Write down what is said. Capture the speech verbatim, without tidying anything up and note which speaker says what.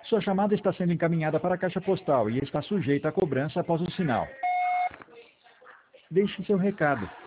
Speaker 1: Sua chamada está sendo encaminhada para a caixa postal e está sujeita a cobrança após o sinal. Deixe seu recado.